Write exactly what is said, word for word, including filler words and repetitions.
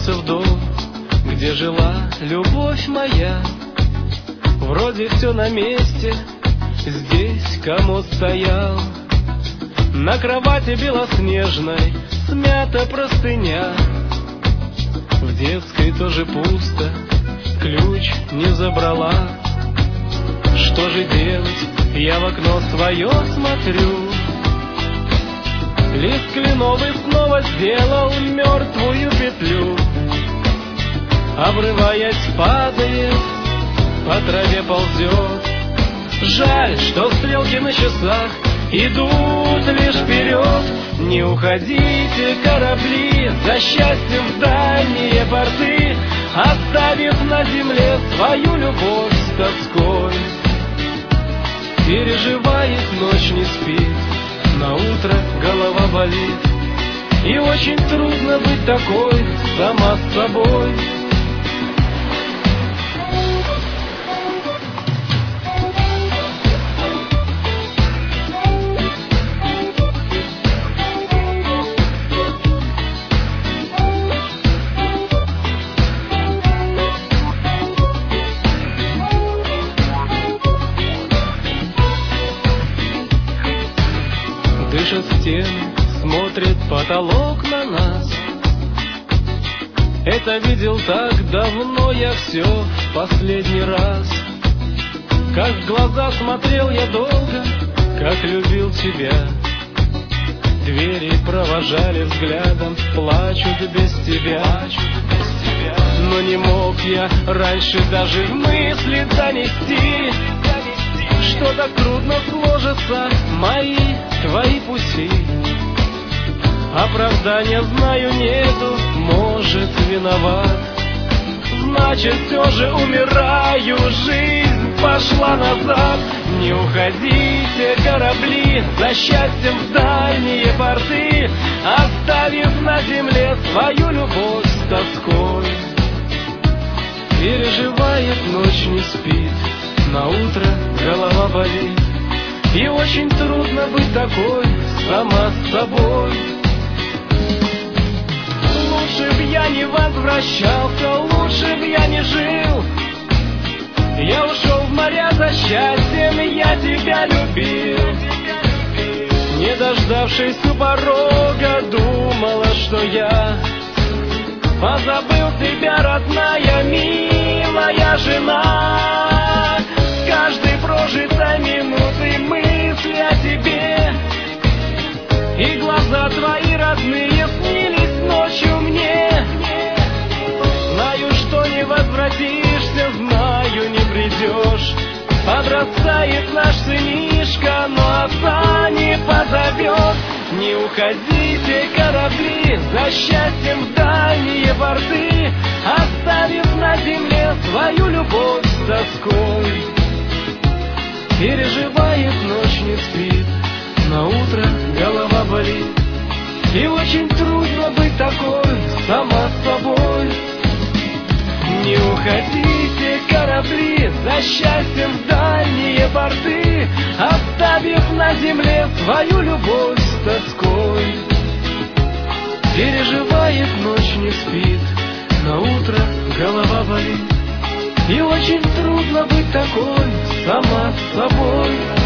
вернулся в дом, где жила любовь моя. Вроде все на месте, здесь комод стоял. На кровати белоснежной смята простыня. В детской тоже пусто, ключ не забрала. Что же делать, я в окно свое смотрю. Лист кленовый снова сделал мертвую петлю. Обрываясь, падает, по траве ползет. Жаль, что стрелки на часах идут лишь вперед. Не уходите, корабли, за счастьем в дальние порты, оставив на земле свою любовь с тоской. Переживает, ночь не спит, на утро голова болит, и очень трудно быть такой сама с собой. Дышат стены, смотрит потолок на нас. Это видел так давно я все в последний раз. Как в глаза смотрел я долго, как любил тебя. Двери провожали взглядом, плачут без тебя. Но не мог я раньше даже в мысли донести, что так трудно сложатся мои, твои пути. Оправдания, знаю, нету, может, виноват. Значит, все же умираю, жизнь пошла назад. Не уходите, корабли, за счастьем в дальние порты, оставив на земле свою любовь с тоской. Переживает, ночь не спит, на утро голова болит, и очень трудно быть такой сама с собой. Лучше б я не возвращался, лучше б я не жил. Я ушел в моря за счастьем, я тебя любил. Не дождавшись у порога, думала, что я позабыл тебя, родная, милая жена. С каждой прожитой минутой мысли о тебе, и глаза твои родные снились ночью мне. Знаю, что не возвратишься, знаю, не придешь. Подрастает наш сынишка, но отца не позовет. Не уходите, корабли, за счастьем в дальние порты, оставив на земле свою любовь с тоской. Переживает, ночь не спит, на утро голова болит, и очень трудно быть такой сама с собой. Не уходите, корабли, за счастьем в дальние порты, оставив на земле свою любовь с тоской. Переживает, ночь не спит, на утро голова болит, и очень трудно быть такой сама с собой.